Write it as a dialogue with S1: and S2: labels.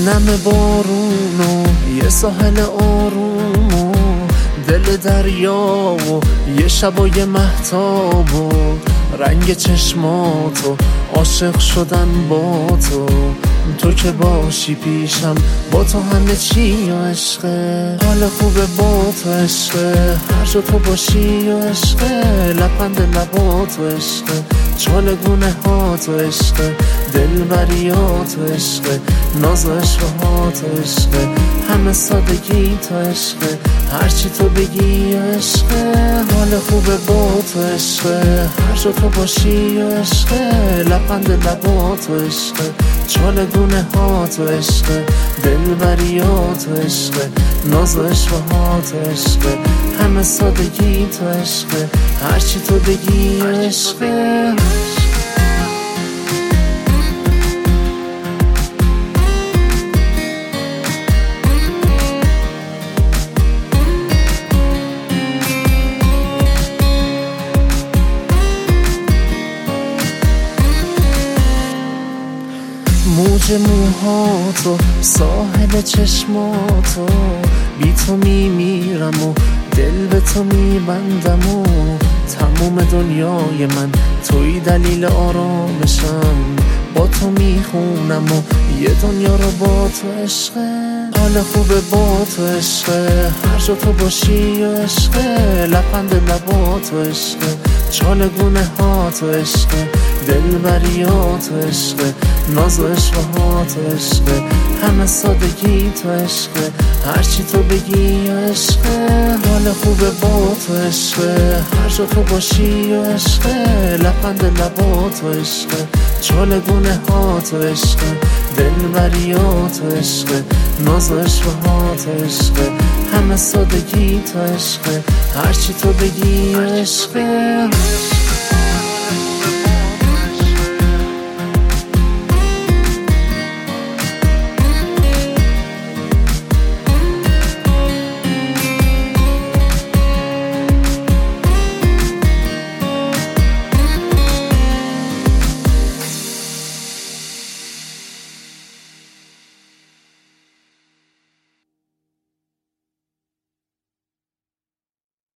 S1: نم بارونو یه ساحل آرومو دل دریا و یه شب و یه مهتاب و رنگ چشماتو عاشق شدن با تو که باشی پیشم با تو همه چی و عشقه حال خوبه با تو عشقه هر جا تو باشی و عشقه لبخند لبات و عشقه چالگونه ها تو عشقه دلبریات و عشقه ناز و عشقهات و عشقه همه سادگی تو عشقه هرچی تو بگی و عشقه حال خوبه با تو عشقه هر جا تو باشی و عشقه لبخند لبات و عشقه چالگونه ها تو عشقه دلبریات و عشقه ناز و عشقهات و عشقه همه سادگی تو عشقه هرچی تو بگی و عشقه موج موهاتو ساحل چشماتو بی تو میمیرم و دل به تو میبندم و تموم دنیای من توی دلیل آرامشم با تو میخونم و یه دنیا رو با تو عشقه حال خوبه با تو عشقه هر جا تو باشی و عشقه لبخند لبات و عشقه چالگونه ها تو عشقه دلبریات و عشقه ناز و عشقهات و عشقه همه سادگی تو عشقه هرچی تو بگی و عشقه حال خوبه با تو عشقه هر جا تو باشی و عشقه لبخند لبات و عشقه چالگونه ها تو عشقه دلبریات و عشقه ناز و عشقهات و عشقه همه سادگی تو عشقه هرچی تو بگی و عشقه